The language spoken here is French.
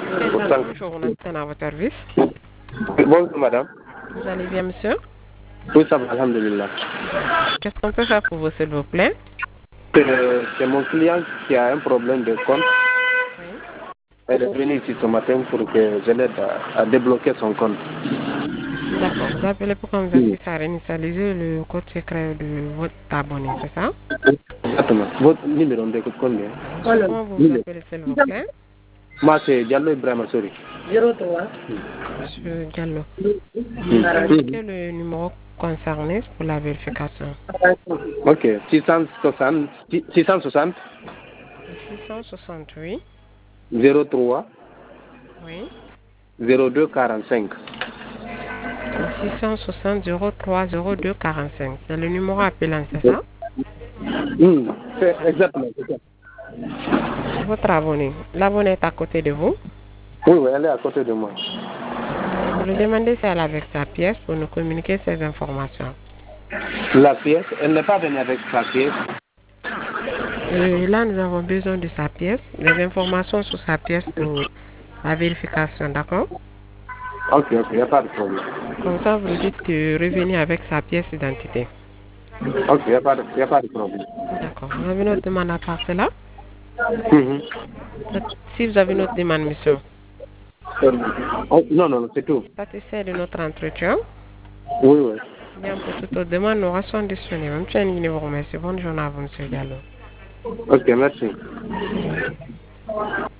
Bonjour, on est à votre service. Bonjour madame. Vous allez bien, monsieur? Oui, ça va, alhamdulillah. Qu'est-ce qu'on peut faire pour vous, s'il vous plaît? C'est mon client qui a un problème de compte. Oui. Elle est venue ici ce matin pour que je l'aide à débloquer son compte. D'accord. Vous appelez pour qu'on vous assiste à réinitialiser le code secret de votre abonné, c'est ça? Exactement. Votre numéro de combien? Monsieur, comment vous vous appelez, s'il vous plaît? Moi, c'est Diallo Ibrahim Sori. 03. Monsieur Diallo. Indiquez le numéro concerné pour la vérification. Ok, 660, 660 668. 03 Oui. 02 45. 660 03 02 45. C'est le numéro appelant, c'est ça? C'est exactement, c'est ça. Votre abonné. L'abonné est à côté de vous. Oui, oui, elle est à côté de moi. Vous le demandez si elle est avec sa pièce pour nous communiquer ces informations. La pièce, elle n'est pas venue avec sa pièce. Là, nous avons besoin de sa pièce, des informations sur sa pièce pour la vérification, d'accord? Ok, il n'y a pas de problème. Comme ça, vous nous dites de revenir avec sa pièce d'identité. Ok, il n'y a pas de problème. D'accord. Vous avez une autre demande à part cela? Mhm. Si vous avez une autre demande, monsieur. Oh, non, c'est tout. Satisfait de notre entretien. Oui, oui. Bien, pour toute autre demande, nous restons disponibles. Monsieur Nini vous remercie. Bonne journée à vous, monsieur Diallo. Ok, merci.